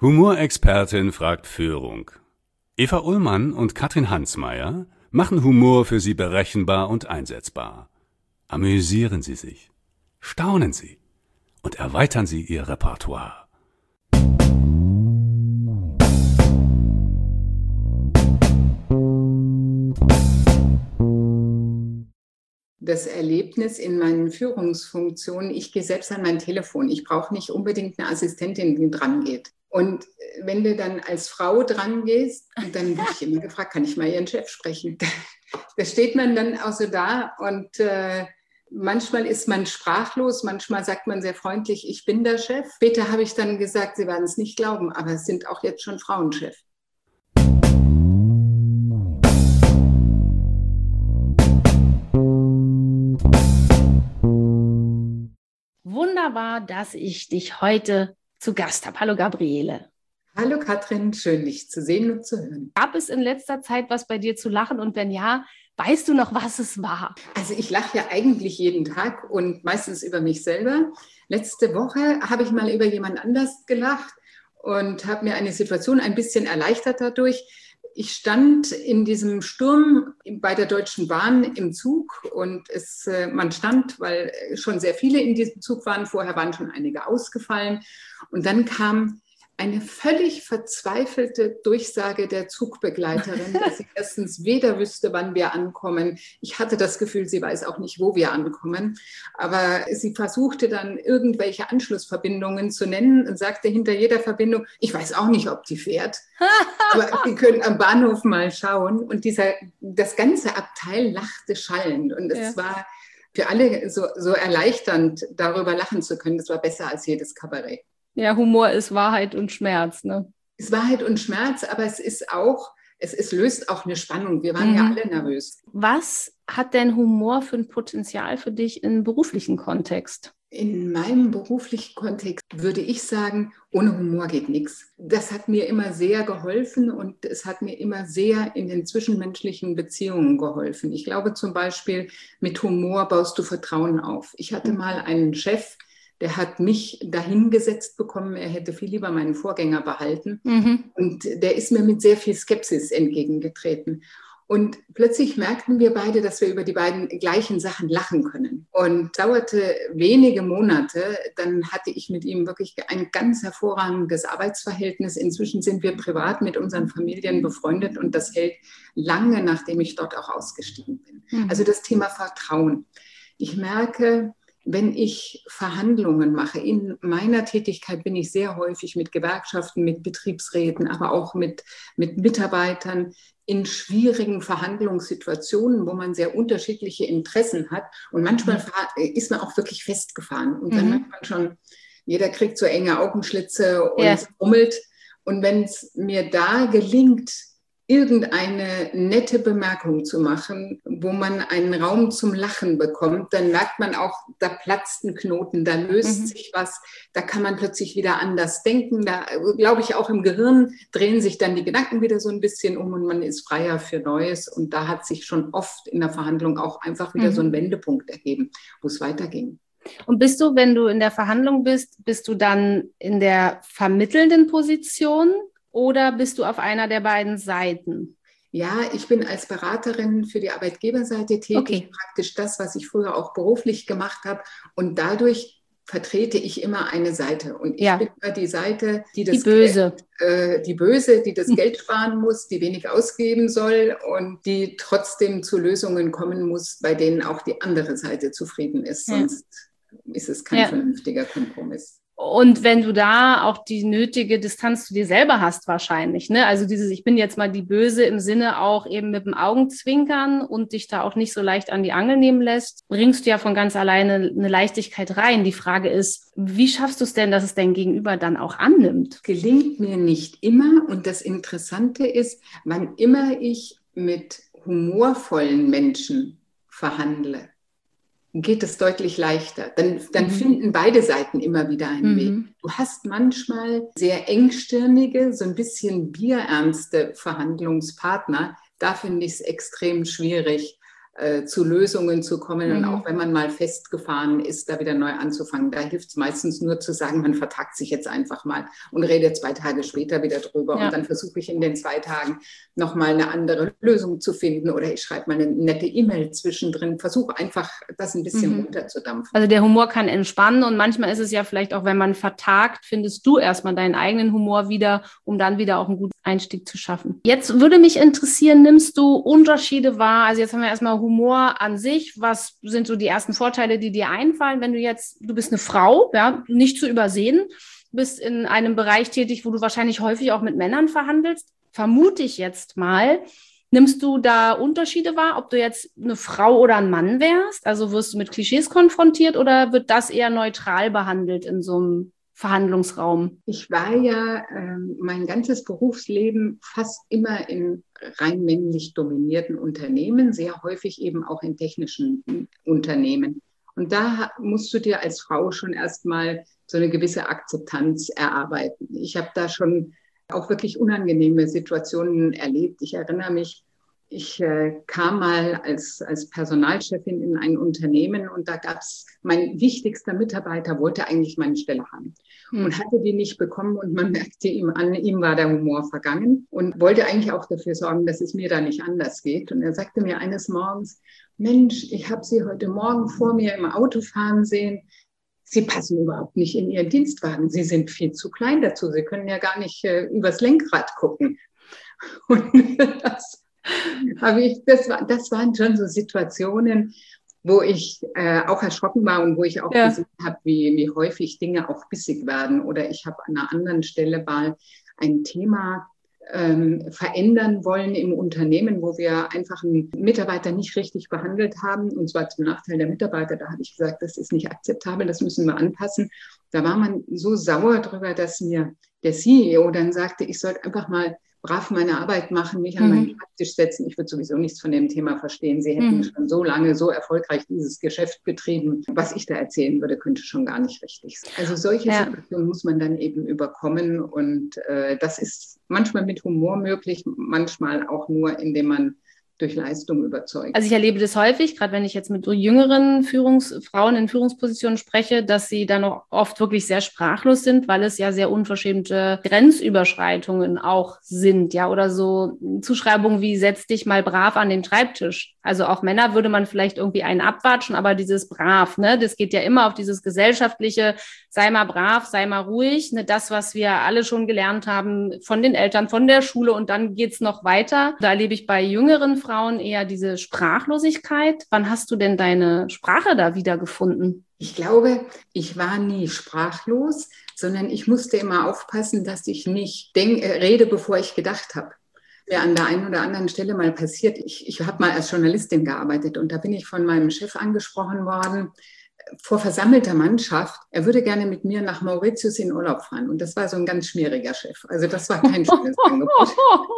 Humorexpertin fragt Führung. Eva Ullmann und Katrin Hansmeier machen Humor für Sie berechenbar und einsetzbar. Amüsieren Sie sich, staunen Sie und erweitern Sie Ihr Repertoire. Das Erlebnis in meinen Führungsfunktionen, ich gehe selbst an mein Telefon. Ich brauche nicht unbedingt eine Assistentin, die dran geht. Und wenn du dann als Frau dran gehst, dann werde ich immer gefragt, kann ich mal Ihren Chef sprechen? Da steht man dann auch so da und manchmal ist man sprachlos, manchmal sagt man sehr freundlich, ich bin der Chef. Später habe ich dann gesagt, Sie werden es nicht glauben, aber es sind auch jetzt schon Frauenchef. Wunderbar, dass ich dich heute zu Gast habe. Hallo Gabriele. Hallo Katrin, schön dich zu sehen und zu hören. Gab es in letzter Zeit was bei dir zu lachen und wenn ja, weißt du noch, was es war? Also ich lache ja eigentlich jeden Tag und meistens über mich selber. Letzte Woche habe ich mal über jemand anders gelacht und habe mir eine Situation ein bisschen erleichtert dadurch. Ich stand in diesem Sturm bei der Deutschen Bahn im Zug und man stand, weil schon sehr viele in diesem Zug waren. Vorher waren schon einige ausgefallen. Und dann kam eine völlig verzweifelte Durchsage der Zugbegleiterin, dass sie erstens weder wüsste, wann wir ankommen. Ich hatte das Gefühl, sie weiß auch nicht, wo wir ankommen. Aber sie versuchte dann irgendwelche Anschlussverbindungen zu nennen und sagte hinter jeder Verbindung, ich weiß auch nicht, ob die fährt. Aber Sie können am Bahnhof mal schauen. Und das ganze Abteil lachte schallend. Und es war für alle so erleichternd, darüber lachen zu können. Das war besser als jedes Kabarett. Ja, Humor ist Wahrheit und Schmerz, ne? Es ist Wahrheit und Schmerz, aber es löst auch eine Spannung. Wir waren ja alle nervös. Was hat denn Humor für ein Potenzial für dich im beruflichen Kontext? In meinem beruflichen Kontext würde ich sagen, ohne Humor geht nichts. Das hat mir immer sehr geholfen und es hat mir immer sehr in den zwischenmenschlichen Beziehungen geholfen. Ich glaube zum Beispiel, mit Humor baust du Vertrauen auf. Ich hatte mal einen Chef, der hat mich dahingesetzt bekommen, er hätte viel lieber meinen Vorgänger behalten. Und der ist mir mit sehr viel Skepsis entgegengetreten. Und plötzlich merkten wir beide, dass wir über die beiden gleichen Sachen lachen können. Und dauerte wenige Monate, dann hatte ich mit ihm wirklich ein ganz hervorragendes Arbeitsverhältnis. Inzwischen sind wir privat mit unseren Familien befreundet und das hält lange, nachdem ich dort auch ausgestiegen bin. Also das Thema Vertrauen. Ich merke, wenn ich Verhandlungen mache, in meiner Tätigkeit bin ich sehr häufig mit Gewerkschaften, mit Betriebsräten, aber auch mit Mitarbeitern in schwierigen Verhandlungssituationen, wo man sehr unterschiedliche Interessen hat. Und manchmal ist man auch wirklich festgefahren. Und dann merkt man schon, jeder kriegt so enge Augenschlitze und rummelt. Und wenn es mir da gelingt, irgendeine nette Bemerkung zu machen, wo man einen Raum zum Lachen bekommt, dann merkt man auch, da platzt ein Knoten, da löst sich was, da kann man plötzlich wieder anders denken. Da glaube ich auch im Gehirn drehen sich dann die Gedanken wieder so ein bisschen um und man ist freier für Neues. Und da hat sich schon oft in der Verhandlung auch einfach wieder so ein Wendepunkt ergeben, wo es weiterging. Und bist du, wenn du in der Verhandlung bist du dann in der vermittelnden Position? Oder bist du auf einer der beiden Seiten? Ja, ich bin als Beraterin für die Arbeitgeberseite tätig, praktisch das, was ich früher auch beruflich gemacht habe. Und dadurch vertrete ich immer eine Seite. Und ich bin immer die Seite, die das die das Geld sparen muss, die wenig ausgeben soll und die trotzdem zu Lösungen kommen muss, bei denen auch die andere Seite zufrieden ist. Sonst ist es kein vernünftiger Kompromiss. Und wenn du da auch die nötige Distanz zu dir selber hast wahrscheinlich, ne? Also ich bin jetzt mal die Böse im Sinne auch eben mit dem Augenzwinkern und dich da auch nicht so leicht an die Angel nehmen lässt, bringst du ja von ganz alleine eine Leichtigkeit rein. Die Frage ist, wie schaffst du es denn, dass es dein Gegenüber dann auch annimmt? Gelingt mir nicht immer und das Interessante ist, wann immer ich mit humorvollen Menschen verhandle, geht es deutlich leichter. Dann finden beide Seiten immer wieder einen Weg. Du hast manchmal sehr engstirnige, so ein bisschen bierernste Verhandlungspartner. Da finde ich es extrem schwierig, zu Lösungen zu kommen. Und auch wenn man mal festgefahren ist, da wieder neu anzufangen. Da hilft es meistens nur zu sagen, man vertagt sich jetzt einfach mal und redet 2 Tage später wieder drüber. Ja. Und dann versuche ich in den 2 Tagen nochmal eine andere Lösung zu finden oder ich schreibe mal eine nette E-Mail zwischendrin. Versuche einfach, das ein bisschen runterzudampfen. Also der Humor kann entspannen und manchmal ist es ja vielleicht auch, wenn man vertagt, findest du erstmal deinen eigenen Humor wieder, um dann wieder auch einen guten Einstieg zu schaffen. Jetzt würde mich interessieren, nimmst du Unterschiede wahr? Also jetzt haben wir erstmal Humor an sich. Was sind so die ersten Vorteile, die dir einfallen, wenn du bist eine Frau, ja, nicht zu übersehen, bist in einem Bereich tätig, wo du wahrscheinlich häufig auch mit Männern verhandelst, vermute ich jetzt mal. Nimmst du da Unterschiede wahr, ob du jetzt eine Frau oder ein Mann wärst? Also wirst du mit Klischees konfrontiert oder wird das eher neutral behandelt in so einem Verhandlungsraum? Ich war ja mein ganzes Berufsleben fast immer in rein männlich dominierten Unternehmen, sehr häufig eben auch in technischen Unternehmen. Und da musst du dir als Frau schon erstmal so eine gewisse Akzeptanz erarbeiten. Ich habe da schon auch wirklich unangenehme Situationen erlebt. Ich erinnere mich, ich kam mal als Personalchefin in ein Unternehmen und da gab es, mein wichtigster Mitarbeiter wollte eigentlich meine Stelle haben und hatte die nicht bekommen und man merkte ihm an, ihm war der Humor vergangen und wollte eigentlich auch dafür sorgen, dass es mir da nicht anders geht. Und er sagte mir eines Morgens, Mensch, ich habe Sie heute Morgen vor mir im Auto fahren sehen. Sie passen überhaupt nicht in Ihren Dienstwagen. Sie sind viel zu klein dazu. Sie können ja gar nicht übers Lenkrad gucken. Und das waren schon so Situationen, wo ich auch erschrocken war und wo ich auch gesehen habe, wie häufig Dinge auch bissig werden. Oder ich habe an einer anderen Stelle mal ein Thema verändern wollen im Unternehmen, wo wir einfach einen Mitarbeiter nicht richtig behandelt haben, und zwar zum Nachteil der Mitarbeiter. Da habe ich gesagt, das ist nicht akzeptabel, das müssen wir anpassen. Da war man so sauer drüber, dass mir der CEO dann sagte, ich sollte einfach mal brav meine Arbeit machen, mich an meinen Schreibtisch setzen. Ich würde sowieso nichts von dem Thema verstehen. Sie hätten schon so lange, so erfolgreich dieses Geschäft betrieben. Was ich da erzählen würde, könnte schon gar nicht richtig sein. Also solche Situationen muss man dann eben überkommen. Und das ist manchmal mit Humor möglich, manchmal auch nur, indem man durch Leistung überzeugt. Also ich erlebe das häufig, gerade wenn ich jetzt mit jüngeren Frauen in Führungspositionen spreche, dass sie dann auch oft wirklich sehr sprachlos sind, weil es ja sehr unverschämte Grenzüberschreitungen auch sind, ja, oder so Zuschreibungen wie setz dich mal brav an den Schreibtisch. Also auch Männer würde man vielleicht irgendwie einen abwatschen, aber dieses brav, ne, das geht ja immer auf dieses gesellschaftliche, sei mal brav, sei mal ruhig, ne, das, was wir alle schon gelernt haben von den Eltern, von der Schule, und dann geht's noch weiter. Da erlebe ich bei jüngeren Frauen eher diese Sprachlosigkeit. Wann hast du denn deine Sprache da wiedergefunden? Ich glaube, ich war nie sprachlos, sondern ich musste immer aufpassen, dass ich nicht rede, bevor ich gedacht habe. Mir an der einen oder anderen Stelle mal passiert. Ich habe mal als Journalistin gearbeitet und da bin ich von meinem Chef angesprochen worden, vor versammelter Mannschaft, er würde gerne mit mir nach Mauritius in Urlaub fahren. Und das war so ein ganz schmieriger Chef. Also das war kein schönes Angebot.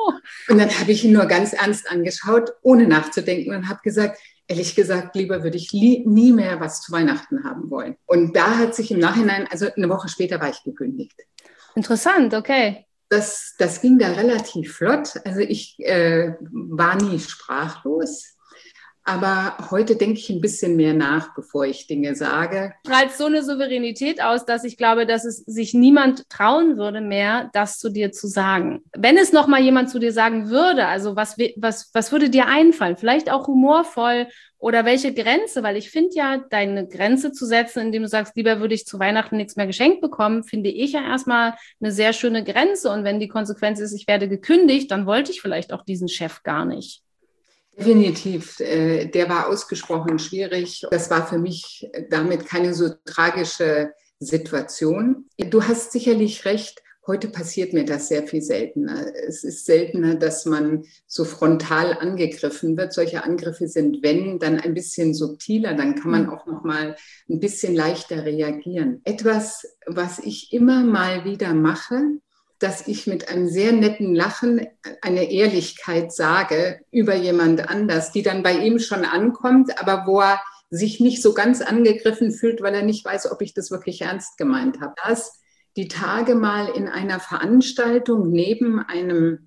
Und dann habe ich ihn nur ganz ernst angeschaut, ohne nachzudenken, und habe gesagt, ehrlich gesagt, lieber würde ich nie mehr was zu Weihnachten haben wollen. Und da hat sich im Nachhinein, also eine Woche später war ich gekündigt. Interessant, okay. Das ging da relativ flott. Also ich war nie sprachlos. Aber heute denke ich ein bisschen mehr nach, bevor ich Dinge sage. Strahlt so eine Souveränität aus, dass ich glaube, dass es sich niemand trauen würde mehr, das zu dir zu sagen. Wenn es noch mal jemand zu dir sagen würde, also was würde dir einfallen? Vielleicht auch humorvoll oder welche Grenze? Weil ich finde ja, deine Grenze zu setzen, indem du sagst, lieber würde ich zu Weihnachten nichts mehr geschenkt bekommen, finde ich ja erstmal eine sehr schöne Grenze. Und wenn die Konsequenz ist, ich werde gekündigt, dann wollte ich vielleicht auch diesen Chef gar nicht. Definitiv, der war ausgesprochen schwierig. Das war für mich damit keine so tragische Situation. Du hast sicherlich recht, heute passiert mir das sehr viel seltener. Es ist seltener, dass man so frontal angegriffen wird. Solche Angriffe sind, wenn, dann ein bisschen subtiler, dann kann man auch noch mal ein bisschen leichter reagieren. Etwas, was ich immer mal wieder mache, dass ich mit einem sehr netten Lachen eine Ehrlichkeit sage über jemand anders, die dann bei ihm schon ankommt, aber wo er sich nicht so ganz angegriffen fühlt, weil er nicht weiß, ob ich das wirklich ernst gemeint habe. Das die Tage mal in einer Veranstaltung neben einem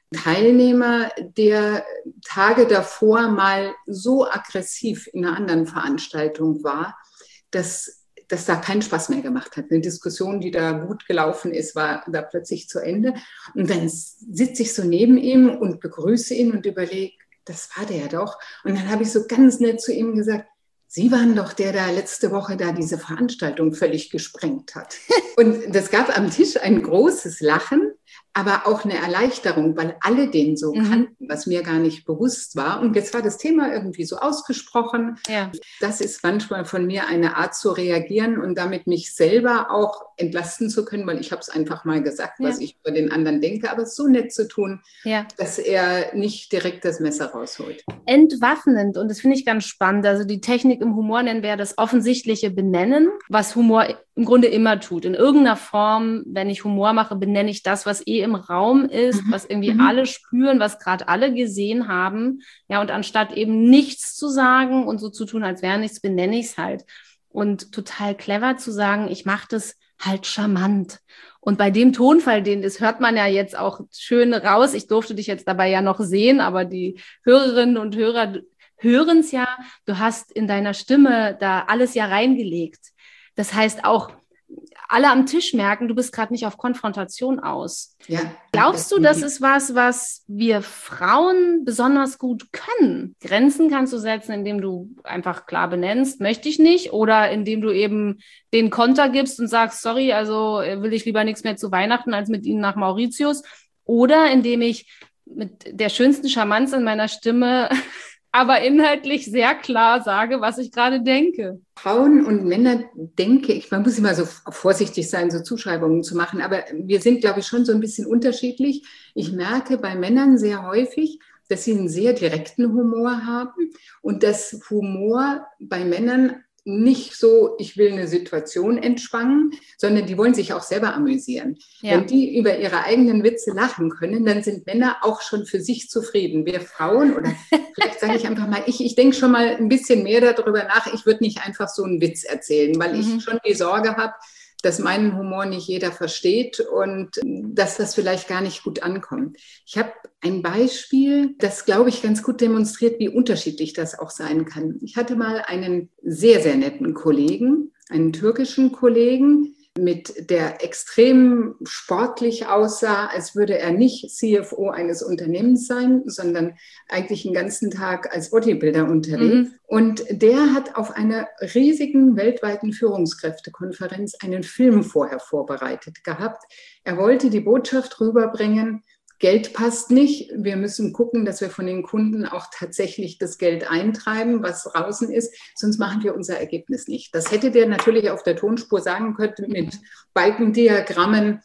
Teilnehmer, der Tage davor mal so aggressiv in einer anderen Veranstaltung war, dass da keinen Spaß mehr gemacht hat. Eine Diskussion, die da gut gelaufen ist, war da plötzlich zu Ende. Und dann sitze ich so neben ihm und begrüße ihn und überlege, das war der doch. Und dann habe ich so ganz nett zu ihm gesagt, Sie waren doch der da letzte Woche da diese Veranstaltung völlig gesprengt hat. Und das gab am Tisch ein großes Lachen, aber auch eine Erleichterung, weil alle den so kannten, was mir gar nicht bewusst war. Und jetzt war das Thema irgendwie so ausgesprochen. Ja. Das ist manchmal von mir eine Art zu reagieren und damit mich selber auch entlasten zu können, weil ich habe es einfach mal gesagt, was ich über den anderen denke, aber es so nett zu tun, dass er nicht direkt das Messer rausholt. Entwaffnend, und das finde ich ganz spannend. Also die Technik im Humor nennen wir das offensichtliche Benennen, was Humor im Grunde immer tut. In irgendeiner Form, wenn ich Humor mache, benenne ich das, was im Raum ist, was irgendwie alle spüren, was gerade alle gesehen haben. Ja, und anstatt eben nichts zu sagen und so zu tun, als wäre nichts, benenne ich es halt. Und total clever zu sagen, ich mache das halt charmant. Und bei dem Tonfall, das hört man ja jetzt auch schön raus. Ich durfte dich jetzt dabei ja noch sehen, aber die Hörerinnen und Hörer hören es ja. Du hast in deiner Stimme da alles ja reingelegt. Das heißt auch, alle am Tisch merken, du bist gerade nicht auf Konfrontation aus. Ja, glaubst du, das ist was wir Frauen besonders gut können? Grenzen kannst du setzen, indem du einfach klar benennst, möchte ich nicht, oder indem du eben den Konter gibst und sagst, sorry, also will ich lieber nichts mehr zu Weihnachten als mit Ihnen nach Mauritius, oder indem ich mit der schönsten Charmanz in meiner Stimme aber inhaltlich sehr klar sage, was ich gerade denke. Frauen und Männer, denke ich, man muss immer so vorsichtig sein, so Zuschreibungen zu machen, aber wir sind, glaube ich, schon so ein bisschen unterschiedlich. Ich merke bei Männern sehr häufig, dass sie einen sehr direkten Humor haben und dass Humor bei Männern nicht so, ich will eine Situation entspannen, sondern die wollen sich auch selber amüsieren. Ja. Wenn die über ihre eigenen Witze lachen können, dann sind Männer auch schon für sich zufrieden. Wir Frauen, oder vielleicht sage ich einfach mal, ich denke schon mal ein bisschen mehr darüber nach, ich würde nicht einfach so einen Witz erzählen, weil ich schon die Sorge habe, dass meinen Humor nicht jeder versteht und dass das vielleicht gar nicht gut ankommt. Ich habe ein Beispiel, das, glaube ich, ganz gut demonstriert, wie unterschiedlich das auch sein kann. Ich hatte mal einen sehr, sehr netten Kollegen, einen türkischen Kollegen, der extrem sportlich aussah, als würde er nicht CFO eines Unternehmens sein, sondern eigentlich den ganzen Tag als Bodybuilder unterwegs. Und der hat auf einer riesigen weltweiten Führungskräftekonferenz einen Film vorher vorbereitet gehabt. Er wollte die Botschaft rüberbringen, Geld passt nicht. Wir müssen gucken, dass wir von den Kunden auch tatsächlich das Geld eintreiben, was draußen ist. Sonst machen wir unser Ergebnis nicht. Das hätte der natürlich auf der Tonspur sagen können mit Balkendiagrammen,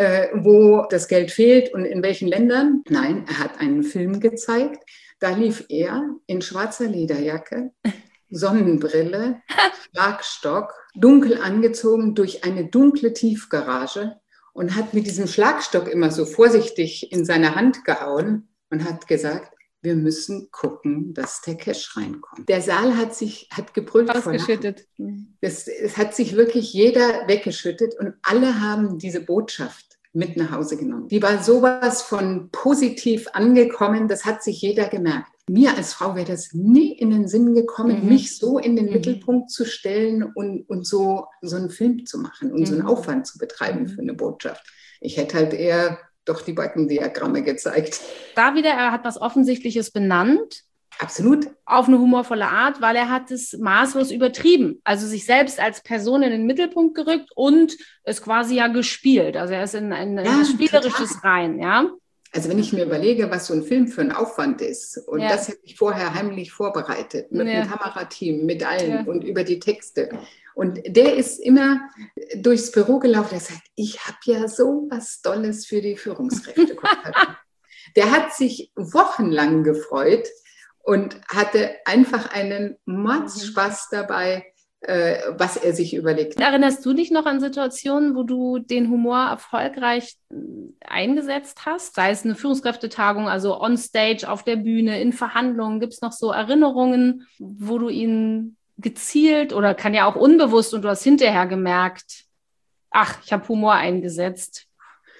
wo das Geld fehlt und in welchen Ländern. Nein, er hat einen Film gezeigt. Da lief er in schwarzer Lederjacke, Sonnenbrille, Schlagstock, dunkel angezogen durch eine dunkle Tiefgarage und hat mit diesem Schlagstock immer so vorsichtig in seine Hand gehauen und hat gesagt, wir müssen gucken, dass der Cash reinkommt. Der Saal hat gebrüllt vor Lachen. Es hat sich wirklich jeder weggeschüttet und alle haben diese Botschaft mit nach Hause genommen. Die war sowas von positiv angekommen, das hat sich jeder gemerkt. Mir als Frau wäre das nie in den Sinn gekommen, mich so in den Mittelpunkt zu stellen und so einen Film zu machen und so einen Aufwand zu betreiben für eine Botschaft. Ich hätte halt eher doch die Balkendiagramme gezeigt. Da wieder, er hat was Offensichtliches benannt. Absolut. Auf eine humorvolle Art, weil er hat es maßlos übertrieben. Also sich selbst als Person in den Mittelpunkt gerückt und es quasi ja gespielt. Also er ist in ein Spielerisches rein, ja. Also wenn ich mir überlege, was so ein Film für ein Aufwand ist und das hätte ich vorher heimlich vorbereitet, mit dem Kamerateam, mit allen und über die Texte. Und der ist immer durchs Büro gelaufen, der sagt, ich habe ja so was Tolles für die Führungskräftekonferenz. Der hat sich wochenlang gefreut und hatte einfach einen Mordspaß dabei, was er sich überlegt. Erinnerst du dich noch an Situationen, wo du den Humor erfolgreich eingesetzt hast? Sei es eine Führungskräftetagung, also on stage, auf der Bühne, in Verhandlungen. Gibt es noch so Erinnerungen, wo du ihn gezielt oder kann ja auch unbewusst und du hast hinterher gemerkt, ach, ich habe Humor eingesetzt?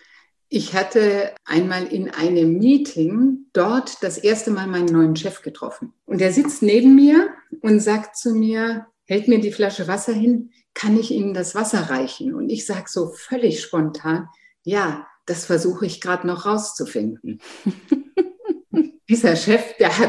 Ich hatte einmal in einem Meeting dort das erste Mal meinen neuen Chef getroffen. Und der sitzt neben mir und sagt zu mir, hält mir die Flasche Wasser hin, kann ich Ihnen das Wasser reichen? Und ich sage so völlig spontan, ja, das versuche ich gerade noch rauszufinden. Dieser Chef,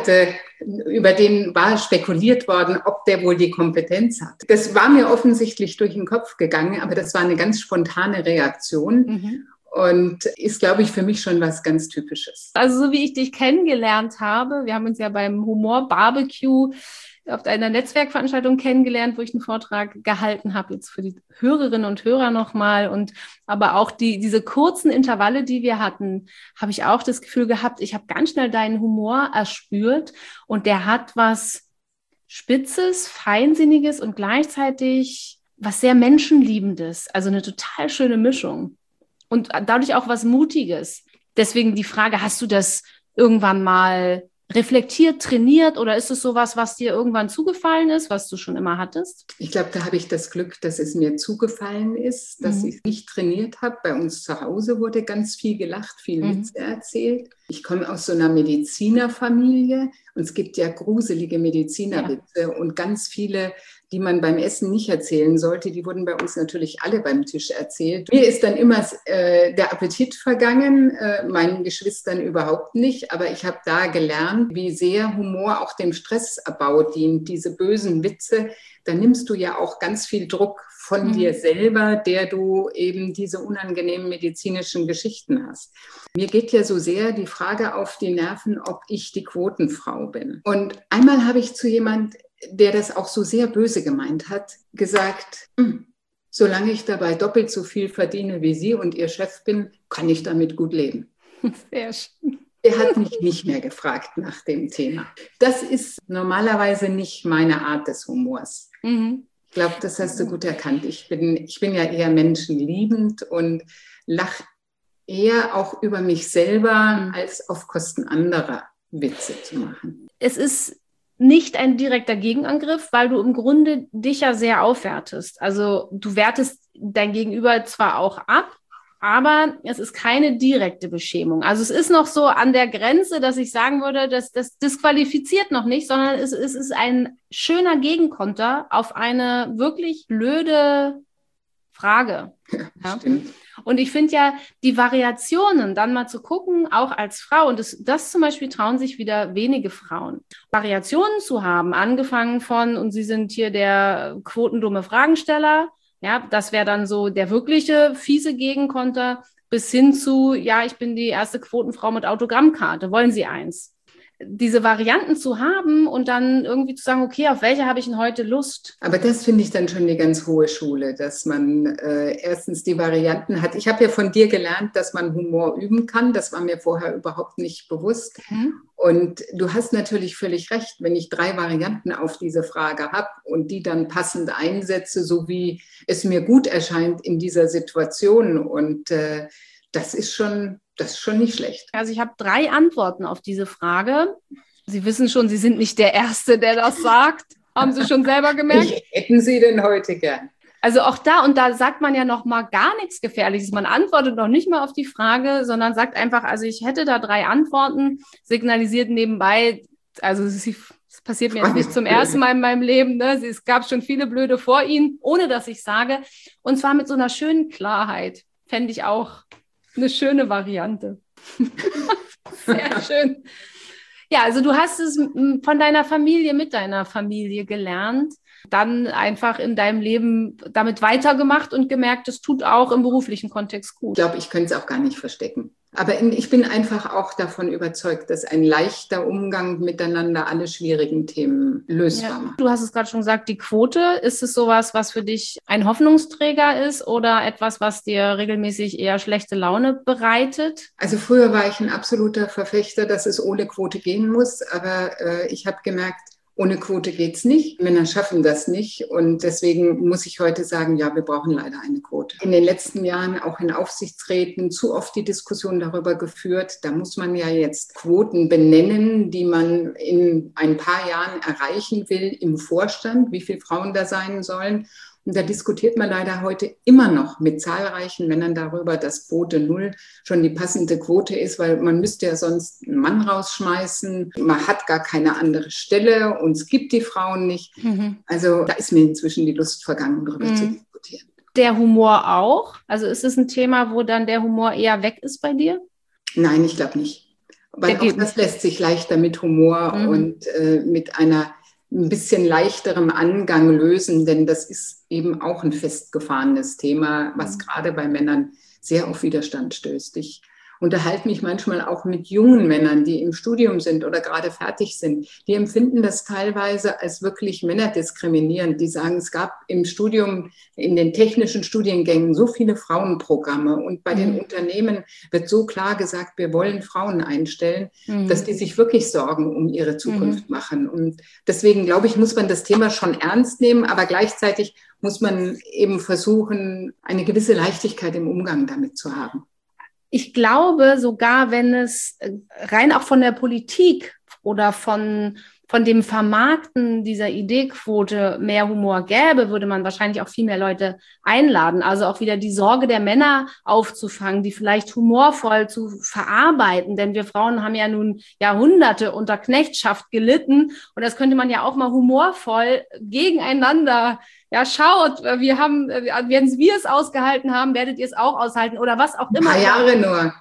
über den war spekuliert worden, ob der wohl die Kompetenz hat. Das war mir offensichtlich durch den Kopf gegangen, aber das war eine ganz spontane Reaktion. Mhm. Und ist, glaube ich, für mich schon was ganz Typisches. Also so wie ich dich kennengelernt habe, wir haben uns ja beim Humor Barbecue auf einer Netzwerkveranstaltung kennengelernt, wo ich einen Vortrag gehalten habe, jetzt für die Hörerinnen und Hörer nochmal. Und aber auch diese kurzen Intervalle, die wir hatten, habe ich auch das Gefühl gehabt, ich habe ganz schnell deinen Humor erspürt und der hat was Spitzes, Feinsinniges und gleichzeitig was sehr Menschenliebendes. Also eine total schöne Mischung. Und dadurch auch was Mutiges. Deswegen die Frage, hast du das irgendwann mal reflektiert, trainiert oder ist es sowas, was dir irgendwann zugefallen ist, was du schon immer hattest? Ich glaube, da habe ich das Glück, dass es mir zugefallen ist, dass ich es nicht trainiert habe. Bei uns zu Hause wurde ganz viel gelacht, viel Witze erzählt. Ich komme aus so einer Medizinerfamilie und es gibt ja gruselige Medizinerwitze und ganz viele, die man beim Essen nicht erzählen sollte, die wurden bei uns natürlich alle beim Tisch erzählt. Mir ist dann immer der Appetit vergangen, meinen Geschwistern überhaupt nicht, aber ich habe da gelernt, wie sehr Humor auch dem Stressabbau dient, diese bösen Witze. Da nimmst du ja auch ganz viel Druck von dir selber, der du eben diese unangenehmen medizinischen Geschichten hast. Mir geht ja so sehr die Frage auf die Nerven, ob ich die Quotenfrau bin. Und einmal habe ich zu jemand, der das auch so sehr böse gemeint hat, gesagt, solange ich dabei doppelt so viel verdiene wie Sie und Ihr Chef bin, kann ich damit gut leben. Sehr schön. Er hat mich nicht mehr gefragt nach dem Thema. Das ist normalerweise nicht meine Art des Humors. Ich glaube, das hast du gut erkannt. Ich bin ja eher menschenliebend und lache eher auch über mich selber, als auf Kosten anderer Witze zu machen. Es ist nicht ein direkter Gegenangriff, weil du im Grunde dich ja sehr aufwertest. Also du wertest dein Gegenüber zwar auch ab, aber es ist keine direkte Beschämung. Also es ist noch so an der Grenze, dass ich sagen würde, das disqualifiziert noch nicht, sondern es ist ein schöner Gegenkonter auf eine wirklich blöde Frage. Ja, stimmt. Und ich finde ja, die Variationen dann mal zu gucken, auch als Frau, und das zum Beispiel trauen sich wieder wenige Frauen, Variationen zu haben, angefangen von, und Sie sind hier der quotendumme Fragensteller, ja, das wäre dann so der wirkliche fiese Gegenkonter, bis hin zu, ja, ich bin die erste Quotenfrau mit Autogrammkarte, wollen Sie eins? Diese Varianten zu haben und dann irgendwie zu sagen, okay, auf welche habe ich denn heute Lust? Aber das finde ich dann schon eine ganz hohe Schule, dass man erstens die Varianten hat. Ich habe ja von dir gelernt, dass man Humor üben kann. Das war mir vorher überhaupt nicht bewusst. Und du hast natürlich völlig recht, wenn ich 3 Varianten auf diese Frage habe und die dann passend einsetze, so wie es mir gut erscheint in dieser Situation. Und das ist schon nicht schlecht. Also ich habe 3 Antworten auf diese Frage. Sie wissen schon, Sie sind nicht der Erste, der das sagt. Haben Sie schon selber gemerkt? Hätten Sie denn heute gern? Also auch da, und da sagt man ja noch mal gar nichts Gefährliches. Man antwortet noch nicht mal auf die Frage, sondern sagt einfach, also ich hätte da 3 Antworten, signalisiert nebenbei, also es passiert mir jetzt nicht zum ersten Mal in meinem Leben, ne? Es gab schon viele Blöde vor Ihnen, ohne dass ich sage, und zwar mit so einer schönen Klarheit. Fände ich auch eine schöne Variante. Sehr schön. Ja, also du hast es von deiner Familie, mit deiner Familie gelernt, dann einfach in deinem Leben damit weitergemacht und gemerkt, es tut auch im beruflichen Kontext gut. Ich glaube, ich könnte es auch gar nicht verstecken. Aber ich bin einfach auch davon überzeugt, dass ein leichter Umgang miteinander alle schwierigen Themen lösbar macht. Du hast es gerade schon gesagt, die Quote. Ist es sowas, was für dich ein Hoffnungsträger ist oder etwas, was dir regelmäßig eher schlechte Laune bereitet? Also früher war ich ein absoluter Verfechter, dass es ohne Quote gehen muss. Aber ich habe gemerkt, ohne Quote geht's nicht. Männer schaffen das nicht. Und deswegen muss ich heute sagen, ja, wir brauchen leider eine Quote. In den letzten Jahren auch in Aufsichtsräten zu oft die Diskussion darüber geführt. Da muss man ja jetzt Quoten benennen, die man in ein paar Jahren erreichen will im Vorstand, wie viele Frauen da sein sollen. Und da diskutiert man leider heute immer noch mit zahlreichen Männern darüber, dass Quote 0 schon die passende Quote ist, weil man müsste ja sonst einen Mann rausschmeißen. Man hat gar keine andere Stelle und es gibt die Frauen nicht. Also da ist mir inzwischen die Lust vergangen, darüber zu diskutieren. Der Humor auch? Also ist es ein Thema, wo dann der Humor eher weg ist bei dir? Nein, ich glaube nicht. Weil auch das lässt sich leichter mit Humor und mit einer ein bisschen leichterem Angang lösen, denn das ist eben auch ein festgefahrenes Thema, was gerade bei Männern sehr auf Widerstand stößt. Ich unterhalte mich manchmal auch mit jungen Männern, die im Studium sind oder gerade fertig sind. Die empfinden das teilweise als wirklich männerdiskriminierend. Die sagen, es gab im Studium, in den technischen Studiengängen so viele Frauenprogramme und bei den Unternehmen wird so klar gesagt, wir wollen Frauen einstellen, dass die sich wirklich Sorgen um ihre Zukunft machen. Und deswegen, glaube ich, muss man das Thema schon ernst nehmen, aber gleichzeitig muss man eben versuchen, eine gewisse Leichtigkeit im Umgang damit zu haben. Ich glaube, sogar wenn es rein auch von der Politik oder von dem Vermarkten dieser Ideequote mehr Humor gäbe, würde man wahrscheinlich auch viel mehr Leute einladen. Also auch wieder die Sorge der Männer aufzufangen, die vielleicht humorvoll zu verarbeiten. Denn wir Frauen haben ja nun Jahrhunderte unter Knechtschaft gelitten. Und das könnte man ja auch mal humorvoll gegeneinander. Ja, schaut, wenn wir es ausgehalten haben, werdet ihr es auch aushalten oder was auch immer. Ein paar Jahre nur.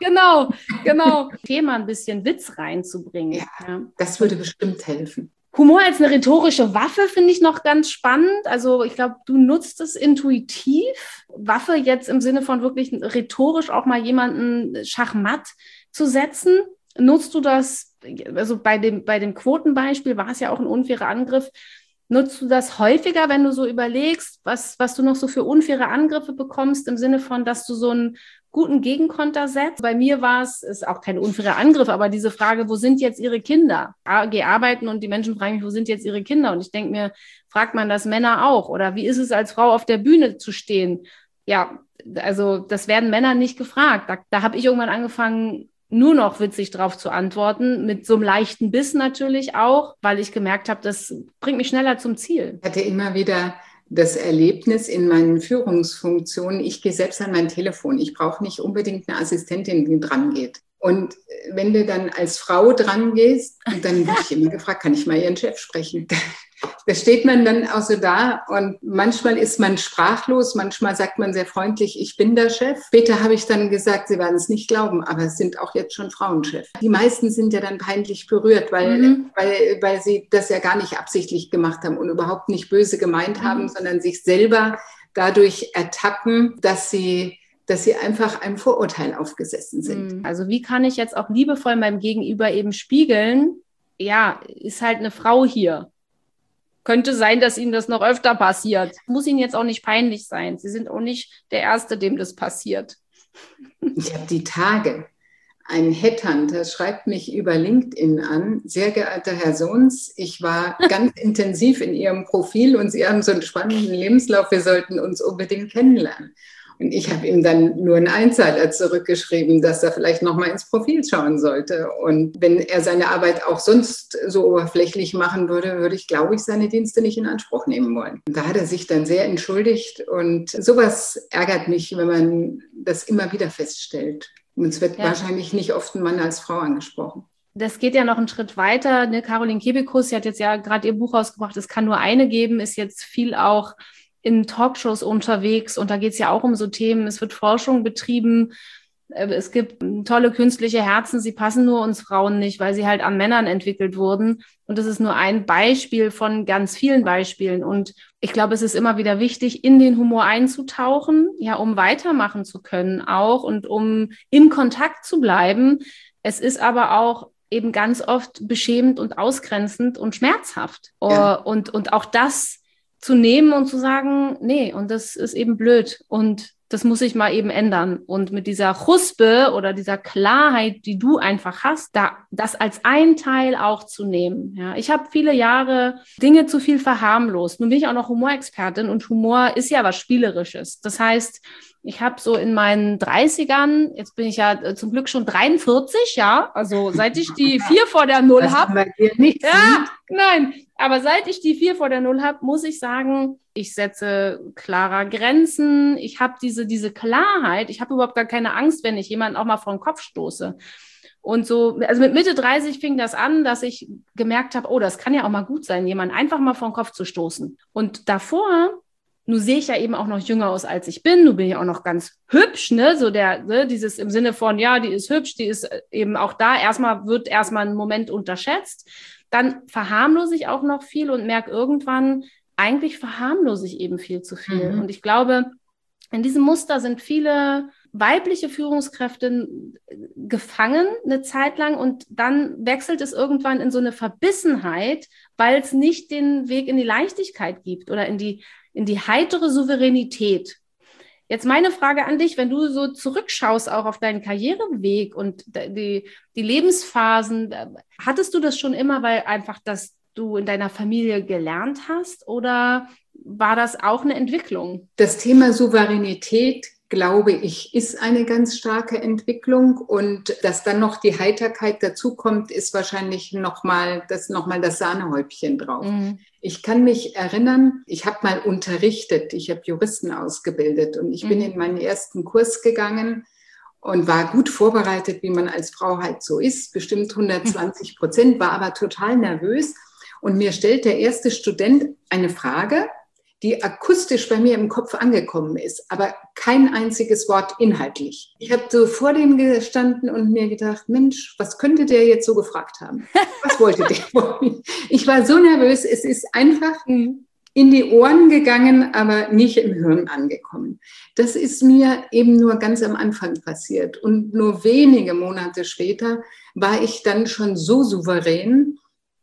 Genau. Thema ein bisschen Witz reinzubringen. Ja, das würde bestimmt helfen. Humor als eine rhetorische Waffe finde ich noch ganz spannend. Also ich glaube, du nutzt es intuitiv. Waffe jetzt im Sinne von wirklich rhetorisch auch mal jemanden schachmatt zu setzen. Nutzt du das, also bei dem Quotenbeispiel war es ja auch ein unfairer Angriff. Nutzt du das häufiger, wenn du so überlegst, was du noch so für unfaire Angriffe bekommst, im Sinne von, dass du so einen guten Gegenkonter setzt? Bei mir ist auch kein unfairer Angriff, aber diese Frage, wo sind jetzt ihre Kinder? Geh arbeiten und die Menschen fragen mich, wo sind jetzt ihre Kinder? Und ich denke mir, fragt man das Männer auch? Oder wie ist es als Frau auf der Bühne zu stehen? Ja, also das werden Männer nicht gefragt. Da habe ich irgendwann angefangen, nur noch witzig drauf zu antworten, mit so einem leichten Biss natürlich auch, weil ich gemerkt habe, das bringt mich schneller zum Ziel. Ich hatte immer wieder das Erlebnis in meinen Führungsfunktionen, ich gehe selbst an mein Telefon. Ich brauche nicht unbedingt eine Assistentin, die dran geht. Und wenn du dann als Frau dran gehst, dann wurde ich immer gefragt, kann ich mal Ihren Chef sprechen? Da steht man dann auch so da und manchmal ist man sprachlos, manchmal sagt man sehr freundlich, ich bin der Chef. Später habe ich dann gesagt, Sie werden es nicht glauben, aber es sind auch jetzt schon Frauenchef. Die meisten sind ja dann peinlich berührt, weil sie das ja gar nicht absichtlich gemacht haben und überhaupt nicht böse gemeint haben, sondern sich selber dadurch ertappen, dass sie einfach einem Vorurteil aufgesessen sind. Also wie kann ich jetzt auch liebevoll meinem Gegenüber eben spiegeln, ja, ist halt eine Frau hier. Könnte sein, dass Ihnen das noch öfter passiert. Muss Ihnen jetzt auch nicht peinlich sein. Sie sind auch nicht der Erste, dem das passiert. Ich habe die Tage, ein Headhunter schreibt mich über LinkedIn an, sehr geehrter Herr Sohns, ich war ganz intensiv in Ihrem Profil und Sie haben so einen spannenden Lebenslauf, wir sollten uns unbedingt kennenlernen. Und ich habe ihm dann nur einen Einzeiler zurückgeschrieben, dass er vielleicht nochmal ins Profil schauen sollte. Und wenn er seine Arbeit auch sonst so oberflächlich machen würde, würde ich, glaube ich, seine Dienste nicht in Anspruch nehmen wollen. Und da hat er sich dann sehr entschuldigt. Und sowas ärgert mich, wenn man das immer wieder feststellt. Und es wird wahrscheinlich nicht oft ein Mann als Frau angesprochen. Das geht ja noch einen Schritt weiter. Ne? Caroline Kebekus, sie hat jetzt ja gerade ihr Buch rausgebracht, es kann nur eine geben, ist jetzt viel auch in Talkshows unterwegs und da geht es ja auch um so Themen, es wird Forschung betrieben, es gibt tolle künstliche Herzen, sie passen nur uns Frauen nicht, weil sie halt an Männern entwickelt wurden und das ist nur ein Beispiel von ganz vielen Beispielen und ich glaube, es ist immer wieder wichtig, in den Humor einzutauchen, ja, um weitermachen zu können auch und um im Kontakt zu bleiben. Es ist aber auch eben ganz oft beschämend und ausgrenzend und schmerzhaft und auch das zu nehmen und zu sagen, nee, und das ist eben blöd und das muss sich mal eben ändern. Und mit dieser Chuspe oder dieser Klarheit, die du einfach hast, das als ein Teil auch zu nehmen. Ja, ich habe viele Jahre Dinge zu viel verharmlost. Nun bin ich auch noch Humorexpertin und Humor ist ja was Spielerisches. Das heißt, ich habe so in meinen 30ern, jetzt bin ich ja zum Glück schon 43, ja, also seit ich die 4 vor der 0 habe. Ja, nein, Aber seit ich die 4 vor der 0 habe, muss ich sagen, ich setze klarer Grenzen. Ich habe diese Klarheit. Ich habe überhaupt gar keine Angst, wenn ich jemanden auch mal vor den Kopf stoße. Und so, also mit Mitte 30 fing das an, dass ich gemerkt habe, oh, das kann ja auch mal gut sein, jemanden einfach mal vor den Kopf zu stoßen. Und davor, nun sehe ich ja eben auch noch jünger aus, als ich bin. Nun bin ich auch noch ganz hübsch, ne? So dieses im Sinne von, ja, die ist hübsch, die ist eben auch da. Wird erstmal ein Moment unterschätzt. Dann verharmlose ich auch noch viel und merke irgendwann, eigentlich verharmlose ich eben viel zu viel. Und ich glaube, in diesem Muster sind viele weibliche Führungskräfte gefangen eine Zeit lang und dann wechselt es irgendwann in so eine Verbissenheit, weil es nicht den Weg in die Leichtigkeit gibt oder in die heitere Souveränität. Jetzt meine Frage an dich, wenn du so zurückschaust auch auf deinen Karriereweg und die Lebensphasen, hattest du das schon immer, weil einfach das du in deiner Familie gelernt hast oder war das auch eine Entwicklung? Das Thema Souveränität, glaube ich, ist eine ganz starke Entwicklung und dass dann noch die Heiterkeit dazukommt, ist wahrscheinlich nochmal das Sahnehäubchen drauf. Ich kann mich erinnern, ich habe mal unterrichtet, ich habe Juristen ausgebildet und ich bin in meinen ersten Kurs gegangen und war gut vorbereitet, wie man als Frau halt so ist, bestimmt 120%, war aber total nervös und mir stellt der erste Student eine Frage, die akustisch bei mir im Kopf angekommen ist, aber kein einziges Wort inhaltlich. Ich habe so vor dem gestanden und mir gedacht, Mensch, was könnte der jetzt so gefragt haben? Was wollte der von mir? Ich war so nervös, es ist einfach in die Ohren gegangen, aber nicht im Hirn angekommen. Das ist mir eben nur ganz am Anfang passiert und nur wenige Monate später war ich dann schon so souverän,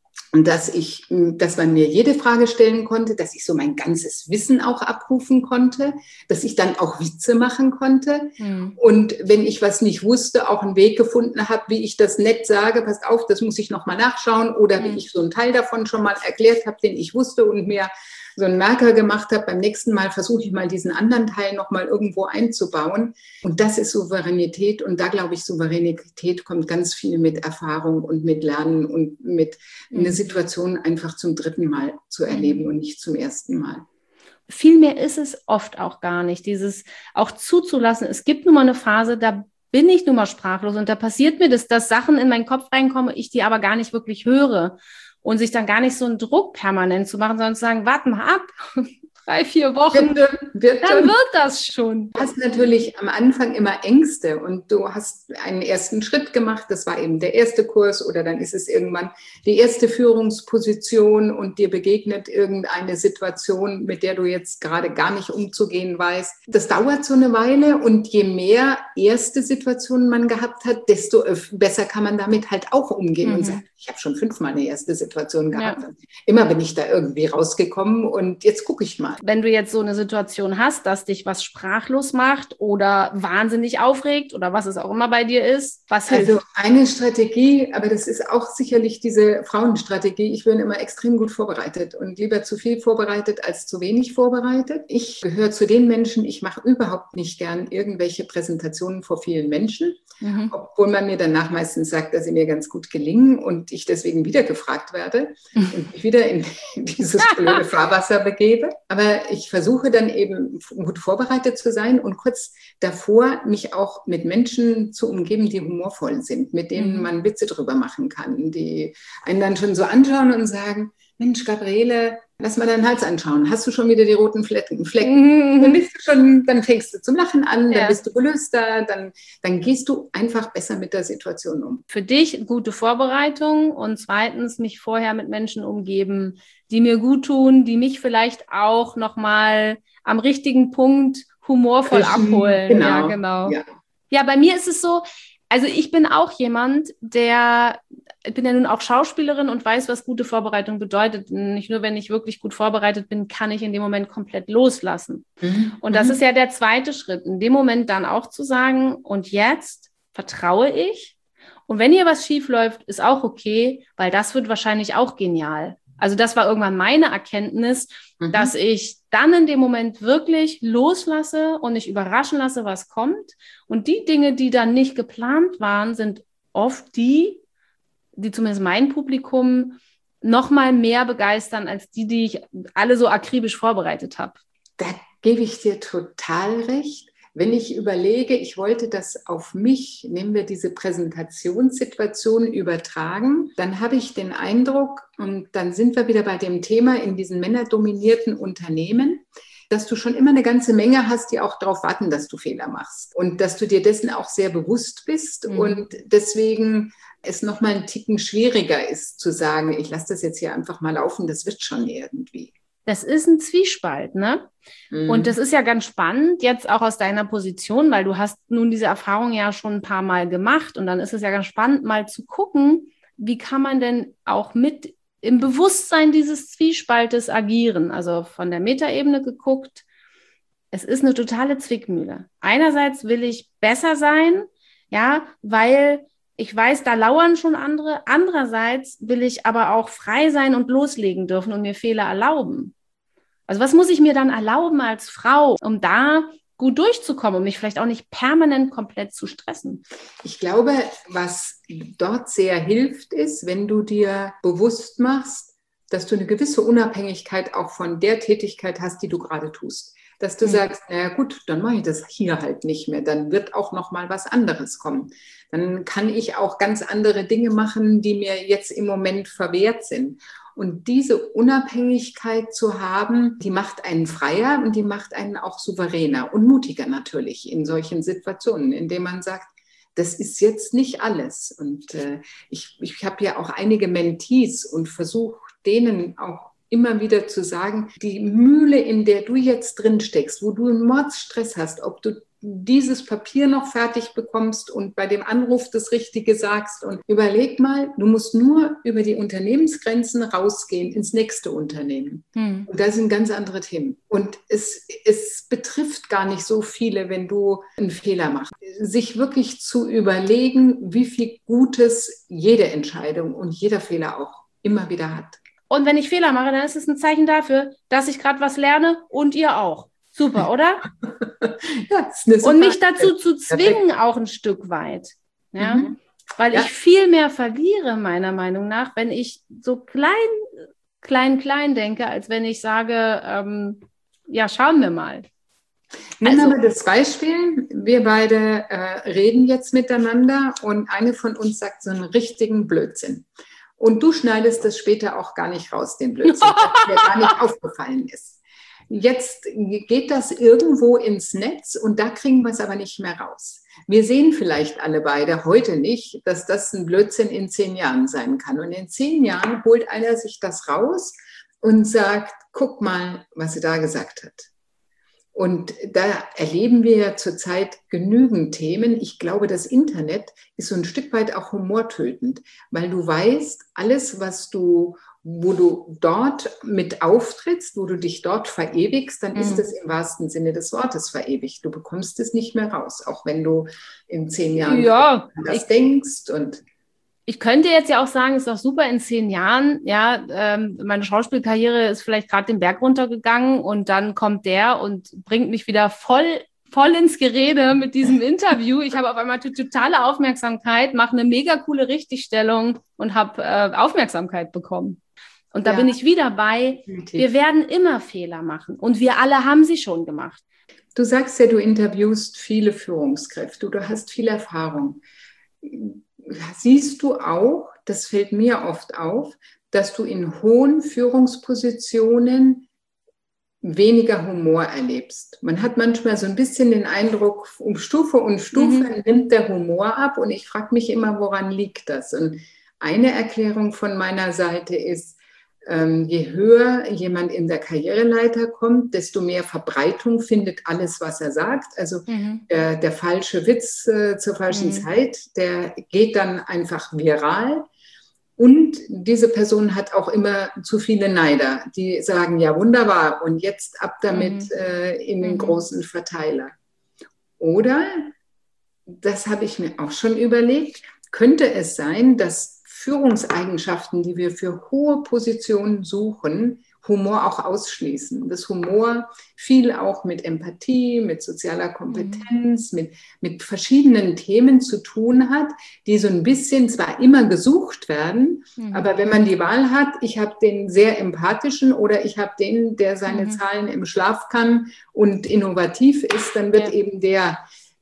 dass man mir jede Frage stellen konnte, dass ich so mein ganzes Wissen auch abrufen konnte, dass ich dann auch Witze machen konnte. Und wenn ich was nicht wusste, auch einen Weg gefunden habe, wie ich das nett sage, passt auf, das muss ich nochmal nachschauen oder wie ich so einen Teil davon schon mal erklärt habe, den ich wusste und mir so einen Marker gemacht habe, beim nächsten Mal versuche ich mal diesen anderen Teil nochmal irgendwo einzubauen. Und das ist Souveränität. Und da glaube ich, Souveränität kommt ganz viel mit Erfahrung und mit Lernen und mit eine Situation einfach zum 3. Mal zu erleben und nicht zum 1. Mal. Viel mehr ist es oft auch gar nicht, dieses auch zuzulassen. Es gibt nun mal eine Phase, da bin ich nun mal sprachlos und da passiert mir das, dass Sachen in meinen Kopf reinkommen, ich die aber gar nicht wirklich höre. Und sich dann gar nicht so einen Druck permanent zu machen, sondern zu sagen, warte mal ab, 3, 4 Wochen, dann wird das schon. Du hast natürlich am Anfang immer Ängste und du hast einen ersten Schritt gemacht, das war eben der erste Kurs oder dann ist es irgendwann die erste Führungsposition und dir begegnet irgendeine Situation, mit der du jetzt gerade gar nicht umzugehen weißt. Das dauert so eine Weile und je mehr erste Situationen man gehabt hat, desto besser kann man damit halt auch umgehen und sagen, ich habe schon 5-mal eine erste Situation gehabt. Ja. Immer bin ich da irgendwie rausgekommen und jetzt gucke ich mal. Wenn du jetzt so eine Situation hast, dass dich was sprachlos macht oder wahnsinnig aufregt oder was es auch immer bei dir ist, was hilft? Also eine Strategie, aber das ist auch sicherlich diese Frauenstrategie. Ich bin immer extrem gut vorbereitet und lieber zu viel vorbereitet als zu wenig vorbereitet. Ich gehöre zu den Menschen, ich mache überhaupt nicht gern irgendwelche Präsentationen vor vielen Menschen, obwohl man mir danach meistens sagt, dass sie mir ganz gut gelingen und ich deswegen wieder gefragt werde und mich wieder in dieses blöde Fahrwasser begebe. Aber ich versuche dann eben gut vorbereitet zu sein und kurz davor mich auch mit Menschen zu umgeben, die humorvoll sind, mit denen man Witze drüber machen kann, die einen dann schon so anschauen und sagen, Mensch, Gabriele, lass mal deinen Hals anschauen. Hast du schon wieder die roten Flecken? Dann fängst du zum Lachen an, dann bist du gelöster, dann gehst du einfach besser mit der Situation um. Für dich gute Vorbereitung und zweitens mich vorher mit Menschen umgeben, die mir gut tun, die mich vielleicht auch nochmal am richtigen Punkt humorvoll abholen. Genau. Ja, genau. Ja, bei mir ist es so, also ich bin auch jemand, ich bin ja nun auch Schauspielerin und weiß, was gute Vorbereitung bedeutet. Nicht nur, wenn ich wirklich gut vorbereitet bin, kann ich in dem Moment komplett loslassen. Und das ist ja der zweite Schritt, in dem Moment dann auch zu sagen, und jetzt vertraue ich. Und wenn hier was schief läuft, ist auch okay, weil das wird wahrscheinlich auch genial. Also das war irgendwann meine Erkenntnis, dass ich dann in dem Moment wirklich loslasse und mich überraschen lasse, was kommt. Und die Dinge, die dann nicht geplant waren, sind oft die zumindest mein Publikum noch mal mehr begeistern als die ich alle so akribisch vorbereitet habe. Da gebe ich dir total recht. Wenn ich überlege, ich wollte das auf mich, nehmen wir diese Präsentationssituation übertragen, dann habe ich den Eindruck, und dann sind wir wieder bei dem Thema in diesen männerdominierten Unternehmen, dass du schon immer eine ganze Menge hast, die auch darauf warten, dass du Fehler machst. Und dass du dir dessen auch sehr bewusst bist und deswegen es nochmal einen Ticken schwieriger ist zu sagen, ich lasse das jetzt hier einfach mal laufen, das wird schon irgendwie. Das ist ein Zwiespalt, ne? Und das ist ja ganz spannend, jetzt auch aus deiner Position, weil du hast nun diese Erfahrung ja schon ein paar Mal gemacht und dann ist es ja ganz spannend, mal zu gucken, wie kann man denn auch mit im Bewusstsein dieses Zwiespaltes agieren? Also von der Metaebene geguckt, es ist eine totale Zwickmühle. Einerseits will ich besser sein, ja, weil ich weiß, da lauern schon andere. Andererseits will ich aber auch frei sein und loslegen dürfen und mir Fehler erlauben. Also was muss ich mir dann erlauben als Frau, um da gut durchzukommen, um mich vielleicht auch nicht permanent komplett zu stressen? Ich glaube, was dort sehr hilft, ist, wenn du dir bewusst machst, dass du eine gewisse Unabhängigkeit auch von der Tätigkeit hast, die du gerade tust. Dass du sagst, naja gut, dann mache ich das hier halt nicht mehr. Dann wird auch noch mal was anderes kommen. Dann kann ich auch ganz andere Dinge machen, die mir jetzt im Moment verwehrt sind. Und diese Unabhängigkeit zu haben, die macht einen freier und die macht einen auch souveräner und mutiger natürlich in solchen Situationen, indem man sagt, das ist jetzt nicht alles. Und ich habe ja auch einige Mentees und versuche denen auch immer wieder zu sagen, die Mühle, in der du jetzt drin steckst, wo du einen Mordsstress hast, ob du dieses Papier noch fertig bekommst und bei dem Anruf das Richtige sagst und überleg mal, du musst nur über die Unternehmensgrenzen rausgehen ins nächste Unternehmen. Und da sind ganz andere Themen. Und es betrifft gar nicht so viele, wenn du einen Fehler machst. Sich wirklich zu überlegen, wie viel Gutes jede Entscheidung und jeder Fehler auch immer wieder hat. Und wenn ich Fehler mache, dann ist es ein Zeichen dafür, dass ich gerade was lerne und ihr auch. Super, oder? Ja, ist eine super und mich dazu zu zwingen, auch ein Stück weit. Ja? Weil ich viel mehr verliere, meiner Meinung nach, wenn ich so klein denke, als wenn ich sage, ja, schauen wir mal. Nehmen wir mal das Beispiel. Wir beide reden jetzt miteinander und eine von uns sagt so einen richtigen Blödsinn. Und du schneidest das später auch gar nicht raus, den Blödsinn, der gar nicht aufgefallen ist. Jetzt geht das irgendwo ins Netz und da kriegen wir es aber nicht mehr raus. Wir sehen vielleicht alle beide heute nicht, dass das ein Blödsinn in 10 Jahren sein kann. Und in 10 Jahren holt einer sich das raus und sagt, guck mal, was sie da gesagt hat. Und da erleben wir ja zurzeit genügend Themen. Ich glaube, das Internet ist so ein Stück weit auch humortötend, weil du weißt, alles, wo du dort mit auftrittst, wo du dich dort verewigst, dann ist es im wahrsten Sinne des Wortes verewigt. Du bekommst es nicht mehr raus, auch wenn du in 10 Jahren das denkst und ich könnte jetzt ja auch sagen, es ist doch super in 10 Jahren, ja, meine Schauspielkarriere ist vielleicht gerade den Berg runtergegangen und dann kommt der und bringt mich wieder voll ins Gerede mit diesem Interview. Ich habe auf einmal totale Aufmerksamkeit, mache eine mega coole Richtigstellung und habe Aufmerksamkeit bekommen. Und da bin ich wieder bei, wir werden immer Fehler machen und wir alle haben sie schon gemacht. Du sagst ja, du interviewst viele Führungskräfte, du hast viel Erfahrung. Siehst du auch, das fällt mir oft auf, dass du in hohen Führungspositionen weniger Humor erlebst. Man hat manchmal so ein bisschen den Eindruck, um Stufe und Stufe nimmt der Humor ab und ich frage mich immer, woran liegt das? Und eine Erklärung von meiner Seite ist, je höher jemand in der Karriereleiter kommt, desto mehr Verbreitung findet alles, was er sagt. Also der falsche Witz zur falschen Zeit, der geht dann einfach viral. Und diese Person hat auch immer zu viele Neider, die sagen, ja wunderbar, und jetzt ab damit in den großen Verteiler. Oder, das habe ich mir auch schon überlegt, könnte es sein, dass Führungseigenschaften, die wir für hohe Positionen suchen, Humor auch ausschließen. Dass Humor viel auch mit Empathie, mit sozialer Kompetenz, mit verschiedenen Themen zu tun hat, die so ein bisschen zwar immer gesucht werden, aber wenn man die Wahl hat, ich habe den sehr empathischen oder ich habe den, der seine Zahlen im Schlaf kann und innovativ ist, dann wird eben der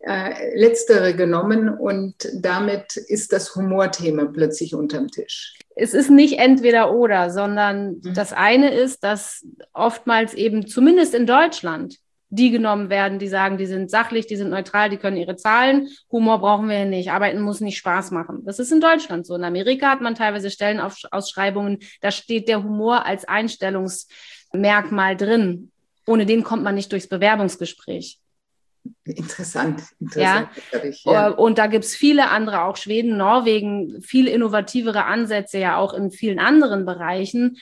Letztere genommen und damit ist das Humorthema plötzlich unterm Tisch. Es ist nicht entweder oder, sondern das eine ist, dass oftmals eben, zumindest in Deutschland, die genommen werden, die sagen, die sind sachlich, die sind neutral, die können ihre Zahlen, Humor brauchen wir ja nicht, Arbeiten muss nicht Spaß machen. Das ist in Deutschland so. In Amerika hat man teilweise Stellenausschreibungen, da steht der Humor als Einstellungsmerkmal drin. Ohne den kommt man nicht durchs Bewerbungsgespräch. Interessant. Ja. Und da gibt es viele andere, auch Schweden, Norwegen, viel innovativere Ansätze ja auch in vielen anderen Bereichen.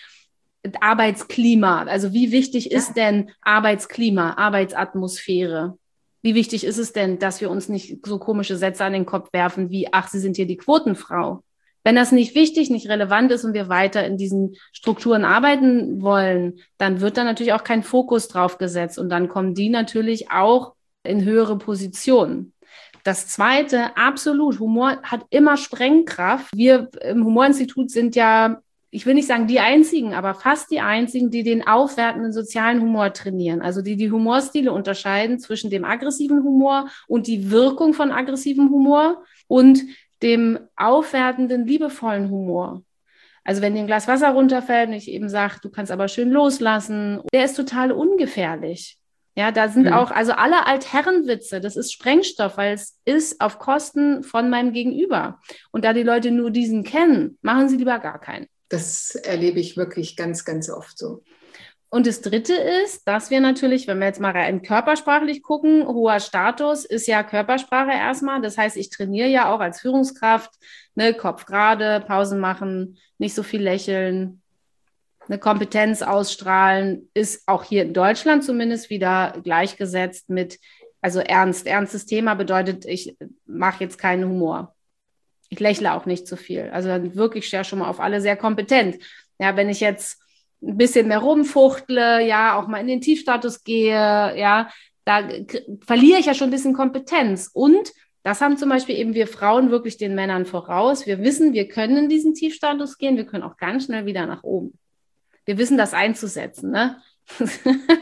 Arbeitsklima, also wie wichtig ist denn Arbeitsklima, Arbeitsatmosphäre? Wie wichtig ist es denn, dass wir uns nicht so komische Sätze an den Kopf werfen wie, ach, Sie sind hier die Quotenfrau? Wenn das nicht wichtig, nicht relevant ist und wir weiter in diesen Strukturen arbeiten wollen, dann wird da natürlich auch kein Fokus drauf gesetzt und dann kommen die natürlich auch in höhere Positionen. Das Zweite, absolut, Humor hat immer Sprengkraft. Wir im Humorinstitut sind ja, ich will nicht sagen die Einzigen, aber fast die Einzigen, die den aufwertenden sozialen Humor trainieren. Also die Humorstile unterscheiden zwischen dem aggressiven Humor und die Wirkung von aggressivem Humor und dem aufwertenden, liebevollen Humor. Also wenn dir ein Glas Wasser runterfällt und ich eben sage, du kannst aber schön loslassen, der ist total ungefährlich. Ja, da sind auch, also alle Altherrenwitze, das ist Sprengstoff, weil es ist auf Kosten von meinem Gegenüber. Und da die Leute nur diesen kennen, machen sie lieber gar keinen. Das erlebe ich wirklich ganz, ganz oft so. Und das Dritte ist, dass wir natürlich, wenn wir jetzt mal rein körpersprachlich gucken, hoher Status ist ja Körpersprache erstmal. Das heißt, ich trainiere ja auch als Führungskraft, ne, Kopf gerade, Pausen machen, nicht so viel lächeln, eine Kompetenz ausstrahlen, ist auch hier in Deutschland zumindest wieder gleichgesetzt mit, also ernstes Thema bedeutet, ich mache jetzt keinen Humor. Ich lächle auch nicht zu viel. Also dann wirklich ja schon mal auf alle sehr kompetent. Ja, wenn ich jetzt ein bisschen mehr rumfuchtle, ja, auch mal in den Tiefstatus gehe, ja, da verliere ich ja schon ein bisschen Kompetenz. Und das haben zum Beispiel eben wir Frauen wirklich den Männern voraus. Wir wissen, wir können in diesen Tiefstatus gehen, wir können auch ganz schnell wieder nach oben. Wir wissen das einzusetzen, ne? Jetzt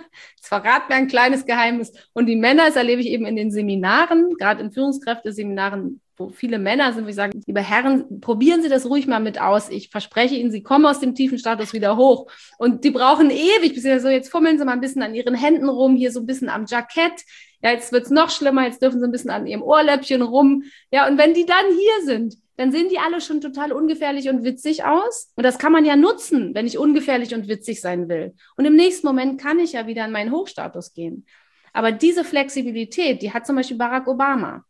verrat mir ein kleines Geheimnis. Und die Männer, das erlebe ich eben in den Seminaren, gerade in Führungskräfteseminaren, wo viele Männer sind, wo ich sage, liebe Herren, probieren Sie das ruhig mal mit aus. Ich verspreche Ihnen, Sie kommen aus dem tiefen Status wieder hoch. Und die brauchen ewig, bis so, jetzt fummeln Sie mal ein bisschen an Ihren Händen rum, hier so ein bisschen am Jackett. Ja, jetzt wird's noch schlimmer, jetzt dürfen Sie ein bisschen an Ihrem Ohrläppchen rum. Ja, und wenn die dann hier sind, dann sehen die alle schon total ungefährlich und witzig aus. Und das kann man ja nutzen, wenn ich ungefährlich und witzig sein will. Und im nächsten Moment kann ich ja wieder in meinen Hochstatus gehen. Aber diese Flexibilität, die hat zum Beispiel Barack Obama.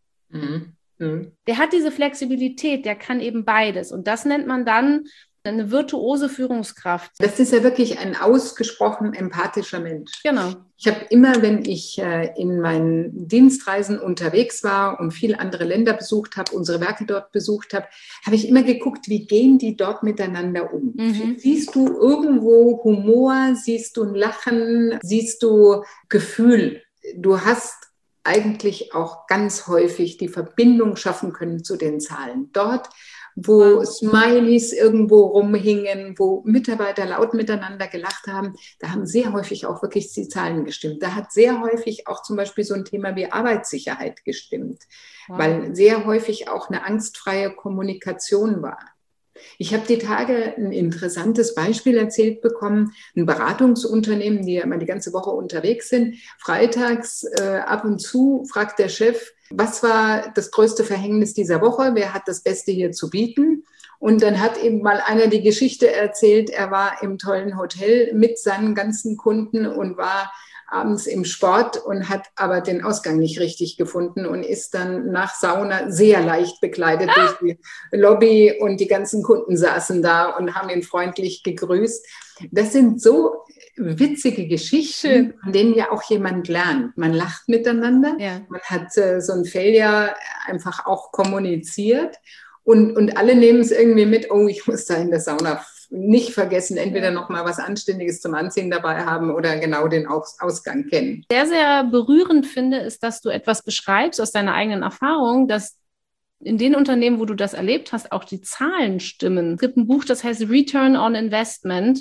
Der hat diese Flexibilität, der kann eben beides. Und das nennt man dann eine virtuose Führungskraft. Das ist ja wirklich ein ausgesprochen empathischer Mensch. Genau. Ich habe immer, wenn ich in meinen Dienstreisen unterwegs war und viele andere Länder besucht habe, unsere Werke dort besucht habe, habe ich immer geguckt, wie gehen die dort miteinander um? Siehst du irgendwo Humor, siehst du ein Lachen, siehst du Gefühl? Du hast eigentlich auch ganz häufig die Verbindung schaffen können zu den Zahlen. Dort, wo Smileys irgendwo rumhingen, wo Mitarbeiter laut miteinander gelacht haben, da haben sehr häufig auch wirklich die Zahlen gestimmt. Da hat sehr häufig auch zum Beispiel so ein Thema wie Arbeitssicherheit gestimmt, weil sehr häufig auch eine angstfreie Kommunikation war. Ich habe die Tage ein interessantes Beispiel erzählt bekommen. Ein Beratungsunternehmen, die ja immer die ganze Woche unterwegs sind. Freitags ab und zu fragt der Chef, was war das größte Verhängnis dieser Woche? Wer hat das Beste hier zu bieten? Und dann hat eben mal einer die Geschichte erzählt, er war im tollen Hotel mit seinen ganzen Kunden und war abends im Sport und hat aber den Ausgang nicht richtig gefunden und ist dann nach Sauna sehr leicht bekleidet durch die Lobby und die ganzen Kunden saßen da und haben ihn freundlich gegrüßt. Das sind so witzige Geschichten, von denen ja auch jemand lernt. Man lacht miteinander, man hat so ein Failure einfach auch kommuniziert und alle nehmen es irgendwie mit, oh, ich muss da in der Sauna nicht vergessen, entweder noch mal was Anständiges zum Anziehen dabei haben oder genau den Ausgang kennen. Sehr, sehr berührend finde, ist, dass du etwas beschreibst aus deiner eigenen Erfahrung, dass in den Unternehmen, wo du das erlebt hast, auch die Zahlen stimmen. Es gibt ein Buch, das heißt Return on Investment.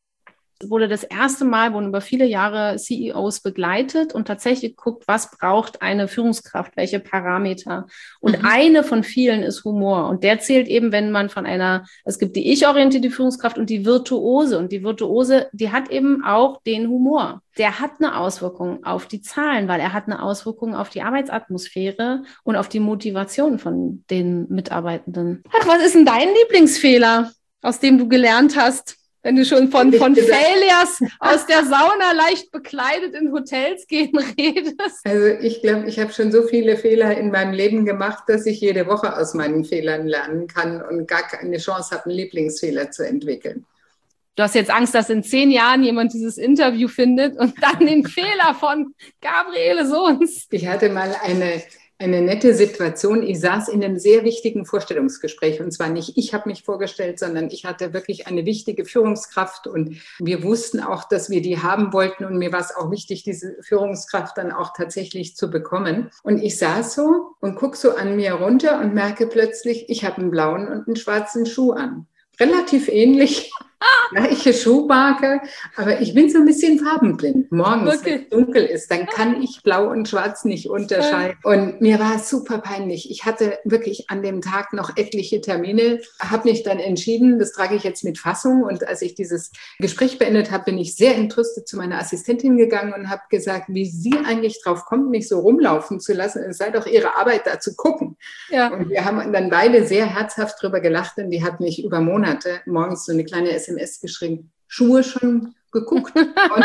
Wurde das erste Mal, wurden über viele Jahre CEOs begleitet und tatsächlich guckt, was braucht eine Führungskraft, welche Parameter. Und eine von vielen ist Humor. Und der zählt eben, wenn man es gibt die ich-orientierte Führungskraft und die Virtuose. Und die Virtuose, die hat eben auch den Humor. Der hat eine Auswirkung auf die Zahlen, weil er hat eine Auswirkung auf die Arbeitsatmosphäre und auf die Motivation von den Mitarbeitenden. Was ist denn dein Lieblingsfehler, aus dem du gelernt hast? Wenn du schon von Failures aus der Sauna leicht bekleidet in Hotels gehen redest. Also ich glaube, ich habe schon so viele Fehler in meinem Leben gemacht, dass ich jede Woche aus meinen Fehlern lernen kann und gar keine Chance habe, einen Lieblingsfehler zu entwickeln. Du hast jetzt Angst, dass in 10 Jahren jemand dieses Interview findet und dann den Fehler von Gabriele Sohns. Ich hatte mal eine nette Situation. Ich saß in einem sehr wichtigen Vorstellungsgespräch und zwar nicht ich habe mich vorgestellt, sondern ich hatte wirklich eine wichtige Führungskraft und wir wussten auch, dass wir die haben wollten und mir war es auch wichtig, diese Führungskraft dann auch tatsächlich zu bekommen. Und ich saß so und gucke so an mir runter und merke plötzlich, ich habe einen blauen und einen schwarzen Schuh an. Relativ ähnlich, gleiche Schuhmarke, aber ich bin so ein bisschen farbenblind. Morgens, wenn es dunkel ist, dann kann ich blau und schwarz nicht unterscheiden. Und mir war es super peinlich. Ich hatte wirklich an dem Tag noch etliche Termine, habe mich dann entschieden, das trage ich jetzt mit Fassung. Und als ich dieses Gespräch beendet habe, bin ich sehr entrüstet zu meiner Assistentin gegangen und habe gesagt, wie sie eigentlich drauf kommt, mich so rumlaufen zu lassen. Es sei doch ihre Arbeit, da zu gucken. Ja. Und wir haben dann beide sehr herzhaft drüber gelacht, denn die hat mich über Monate morgens so eine kleine SMS geschrieben, Schuhe schon geguckt.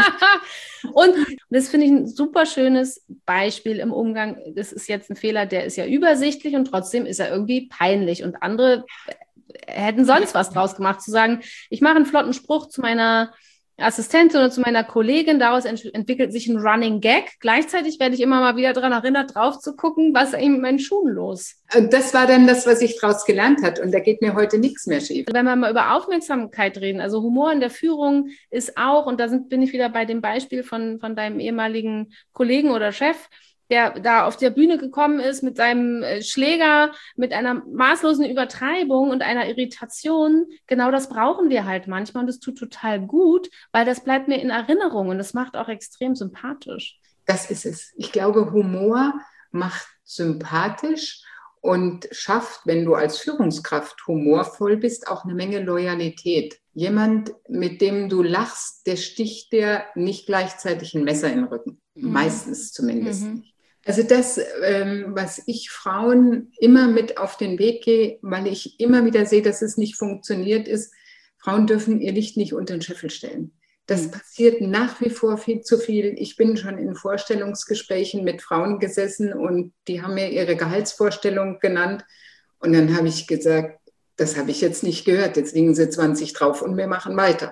Und das finde ich ein super schönes Beispiel im Umgang. Das ist jetzt ein Fehler, der ist ja übersichtlich und trotzdem ist er irgendwie peinlich. Und andere hätten sonst was draus gemacht, zu sagen, ich mache einen flotten Spruch zu meiner Assistentin oder zu meiner Kollegin, daraus entwickelt sich ein Running Gag. Gleichzeitig werde ich immer mal wieder daran erinnert, drauf zu gucken, was ist eigentlich mit meinen Schuhen los? Und das war dann das, was ich daraus gelernt habe. Und da geht mir heute nichts mehr schief. Wenn wir mal über Aufmerksamkeit reden, also Humor in der Führung ist auch, und da bin ich wieder bei dem Beispiel von deinem ehemaligen Kollegen oder Chef, der da auf der Bühne gekommen ist mit seinem Schläger, mit einer maßlosen Übertreibung und einer Irritation. Genau das brauchen wir halt manchmal und das tut total gut, weil das bleibt mir in Erinnerung und das macht auch extrem sympathisch. Das ist es. Ich glaube, Humor macht sympathisch und schafft, wenn du als Führungskraft humorvoll bist, auch eine Menge Loyalität. Jemand, mit dem du lachst, der sticht dir nicht gleichzeitig ein Messer in den Rücken. Meistens zumindest nicht. Also das, was ich Frauen immer mit auf den Weg gehe, weil ich immer wieder sehe, dass es nicht funktioniert, ist, Frauen dürfen ihr Licht nicht unter den Scheffel stellen. Das passiert nach wie vor viel zu viel. Ich bin schon in Vorstellungsgesprächen mit Frauen gesessen und die haben mir ihre Gehaltsvorstellung genannt. Und dann habe ich gesagt, das habe ich jetzt nicht gehört, jetzt liegen sie 20 drauf und wir machen weiter.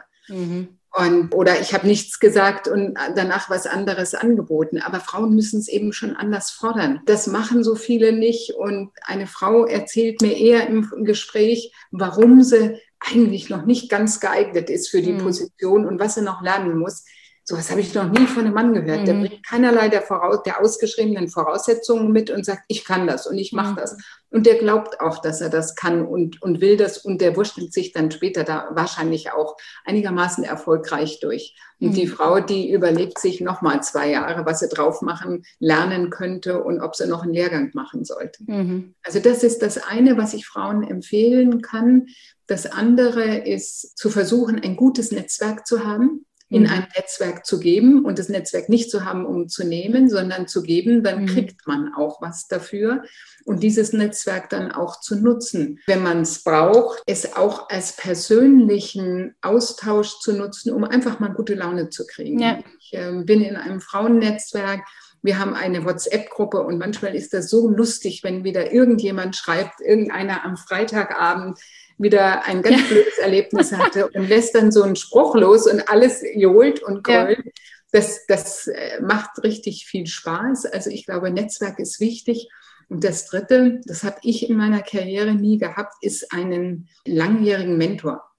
Oder ich habe nichts gesagt und danach was anderes angeboten. Aber Frauen müssen es eben schon anders fordern. Das machen so viele nicht. Und eine Frau erzählt mir eher im Gespräch, warum sie eigentlich noch nicht ganz geeignet ist für die Position und was sie noch lernen muss. Sowas habe ich noch nie von einem Mann gehört. Der bringt keinerlei der ausgeschriebenen Voraussetzungen mit und sagt, ich kann das und ich mache das. Und der glaubt auch, dass er das kann und will das. Und der wurschtelt sich dann später da wahrscheinlich auch einigermaßen erfolgreich durch. Und die Frau, die überlegt sich nochmal 2 Jahre, was sie drauf machen, lernen könnte und ob sie noch einen Lehrgang machen sollte. Also das ist das eine, was ich Frauen empfehlen kann. Das andere ist, zu versuchen, ein gutes Netzwerk zu haben, in ein Netzwerk zu geben und das Netzwerk nicht zu haben, um zu nehmen, sondern zu geben, dann kriegt man auch was dafür und dieses Netzwerk dann auch zu nutzen. Wenn man es braucht, es auch als persönlichen Austausch zu nutzen, um einfach mal gute Laune zu kriegen. Ja. Ich bin in einem Frauennetzwerk. Wir haben eine WhatsApp-Gruppe und manchmal ist das so lustig, wenn wieder irgendjemand schreibt, irgendeiner am Freitagabend wieder ein ganz blödes Erlebnis hatte und lässt dann so einen Spruch los und alles johlt und grölt. Ja. Das macht richtig viel Spaß. Also ich glaube, Netzwerk ist wichtig. Und das Dritte, das habe ich in meiner Karriere nie gehabt, ist einen langjährigen Mentor.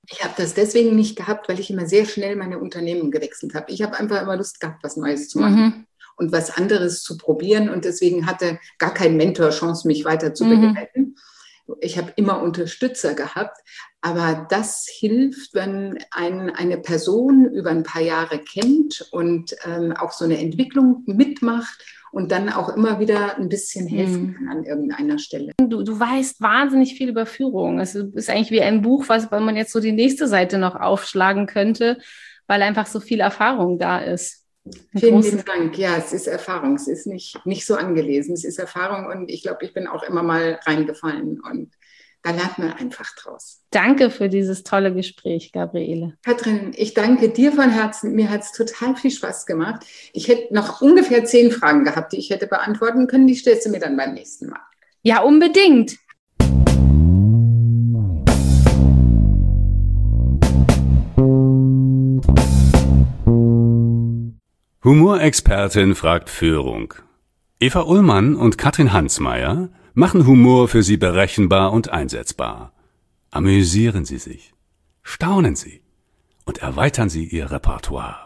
Ich habe das deswegen nicht gehabt, weil ich immer sehr schnell meine Unternehmen gewechselt habe. Ich habe einfach immer Lust gehabt, was Neues zu machen und was anderes zu probieren. Und deswegen hatte gar kein Mentor Chance, mich weiter zu begleiten. Ich habe immer Unterstützer gehabt. Aber das hilft, wenn eine Person über ein paar Jahre kennt und auch so eine Entwicklung mitmacht und dann auch immer wieder ein bisschen helfen kann an irgendeiner Stelle. Du weißt wahnsinnig viel über Führung. Es ist eigentlich wie ein Buch, weil man jetzt so die nächste Seite noch aufschlagen könnte, weil einfach so viel Erfahrung da ist. Vielen lieben Dank. Ja, es ist Erfahrung. Es ist nicht so angelesen. Es ist Erfahrung und ich glaube, ich bin auch immer mal reingefallen und da lernt man einfach draus. Danke für dieses tolle Gespräch, Gabriele. Katrin, ich danke dir von Herzen. Mir hat es total viel Spaß gemacht. Ich hätte noch ungefähr 10 Fragen gehabt, die ich hätte beantworten können. Die stellst du mir dann beim nächsten Mal. Ja, unbedingt. Humorexpertin fragt Führung. Eva Ullmann und Katrin Hansmeier machen Humor für Sie berechenbar und einsetzbar. Amüsieren Sie sich, staunen Sie und erweitern Sie Ihr Repertoire.